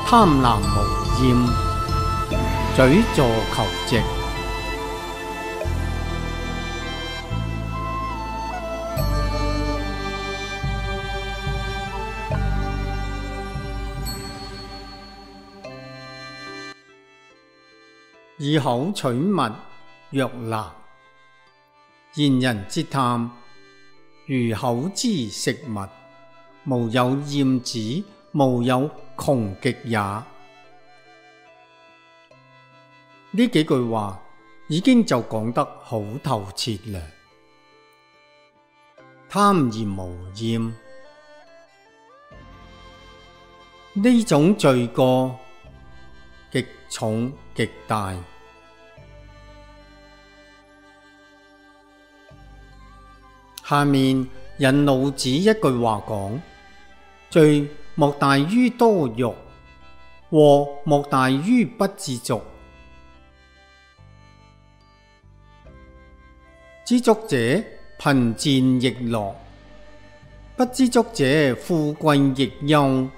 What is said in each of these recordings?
貪婪無厭，嘴坐求直。以口取物曰難，言人之貪，如口之食物，無有厭止，無有窮極也。呢幾句話已經就講得好透徹啦。貪而無厭，呢種罪過極重極大。下面引老子一句話講：罪莫大於多欲，禍莫大於不知足。知足者貧賤亦樂，不知足者富貴亦憂。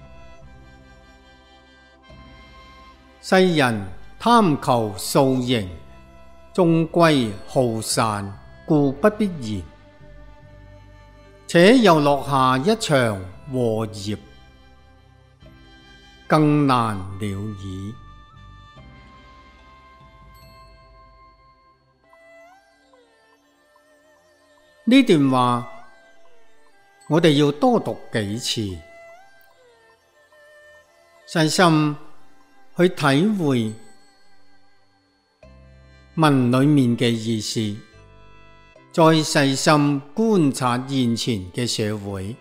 世人貪求素形，終歸好散，故不必言。且又落下一場禍業，更難了矣。呢段話我哋要多讀幾次，細心去體會文裏面嘅意思，再細心觀察現前嘅社會，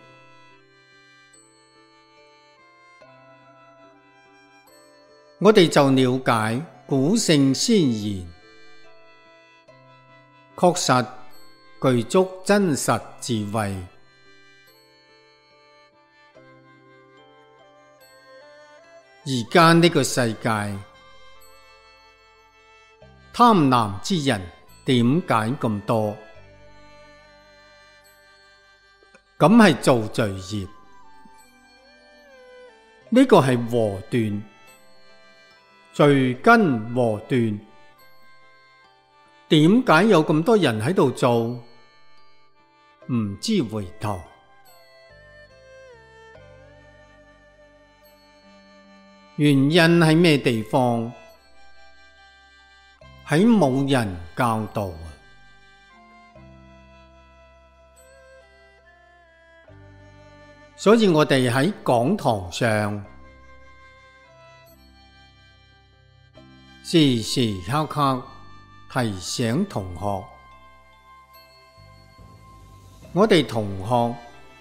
我哋就了解古聖先賢確實具足真實智慧。而家呢個世界，貪婪之人點解咁多？咁係造罪業，呢個係禍端，罪根禍端。點解有咁多人喺度做？唔知回頭。原因喺咩地方？喺冇人教導。所以我哋喺講堂上時時刻刻提醒同學，我哋同學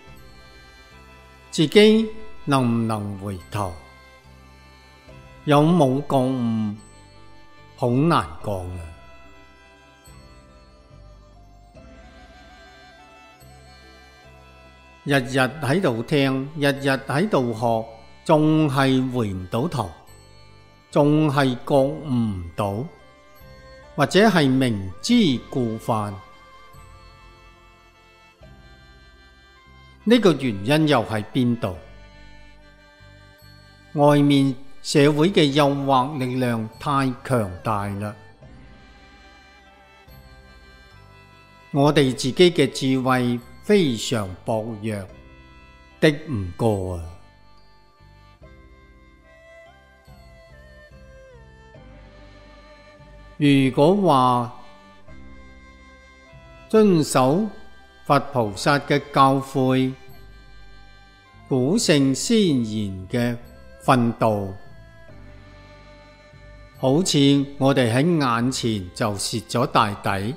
自己能唔能回頭，有冇覺悟，好難講啊！日日喺度聽，日日喺度學，仲係回唔到頭，仲係覺悟唔到，或者係明知故犯。呢個原因又喺邊度？外面社會嘅誘惑力量太強大啦，我哋自己嘅智慧非常薄弱，敵唔過啊！如果話遵守佛菩薩嘅教誨，古聖先賢嘅訓導，好似我哋喺眼前就蝕咗大底，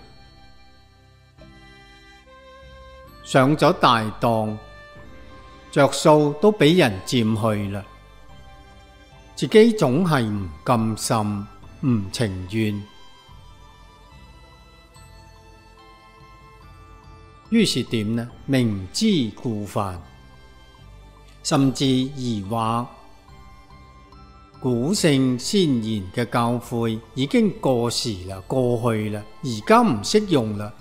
上咗大當，着數都俾人佔去啦，自己總係唔甘心，唔情願，於是點呢？明知故犯，甚至疑惑古聖先賢嘅教誨已經過時啦，過去啦，而家唔適用啦。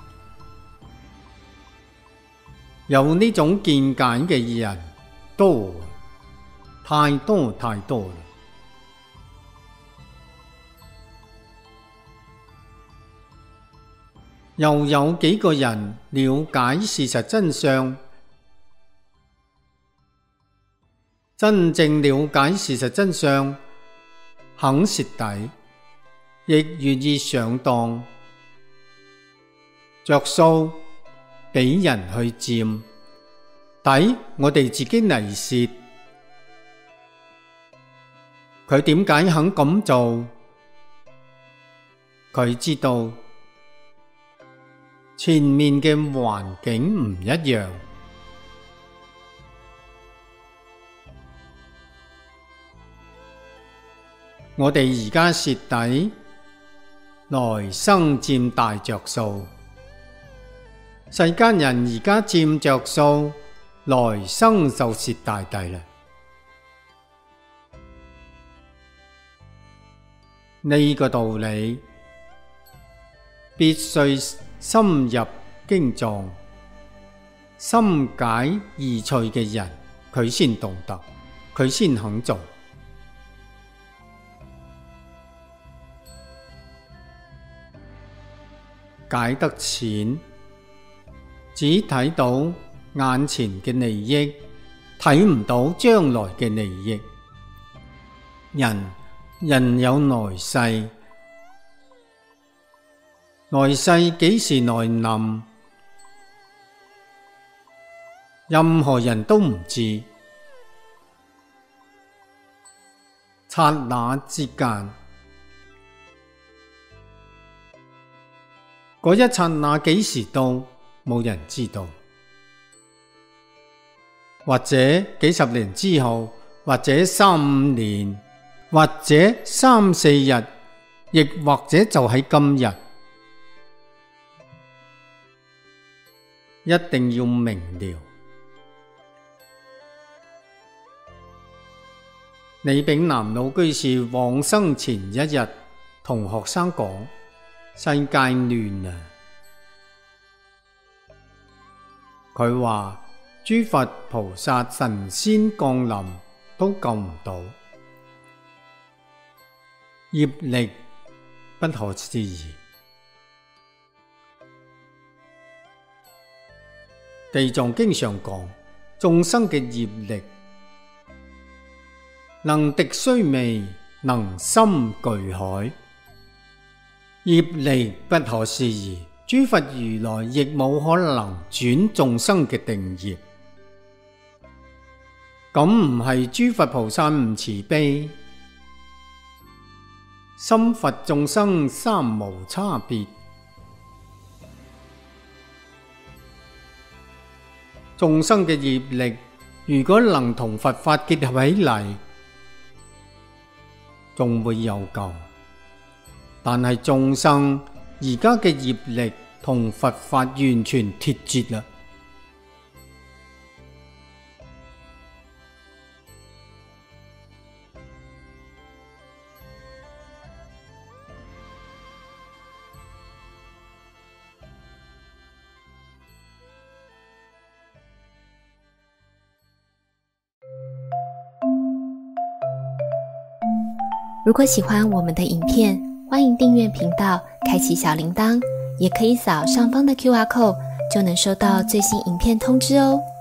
有呢種見解嘅人多， 太多太多了。又有幾個人了解事實真相，真正了解事實真相，肯蝕底，亦願意上當，着數俾人去佔，抵我哋自己嚟蝕。佢點解肯咁做？佢知道前面嘅環境唔一樣。我哋而家蝕底，來生佔大着數；世間人而家佔着數，來生就蝕大底啦。呢個道理必須深入經藏，深解疑趣嘅人，佢先懂得，佢先肯做。解得淺，只睇到眼前嘅利益，睇唔到將來嘅利益。人有來世，來世幾時來臨，任何人都唔知。剎那之間，嗰一剎那幾時到，冇人知道。或者幾十年之後，或者3-5年，或者3-4日，亦或者就喺今日。一定要明了。李炳南老居士往生前一日同學生講：世界亂啊！佢話諸佛菩薩神仙降臨都救唔到，業力不可思議。地藏經常講，眾生嘅業力能敵須彌，能深巨海，業力不可思議。諸佛如來亦冇可能轉眾生嘅定業，咁唔係諸佛菩薩唔慈悲，心佛眾生三無差別。眾生嘅業力如果能同佛法結合起嚟，仲會有救。但係眾生而家嘅業力同佛法完全脫節啦。 如果喜欢我们的影片，欢迎订阅频道，开启小铃铛，也可以扫上方的 QR code，就能收到最新影片通知哦。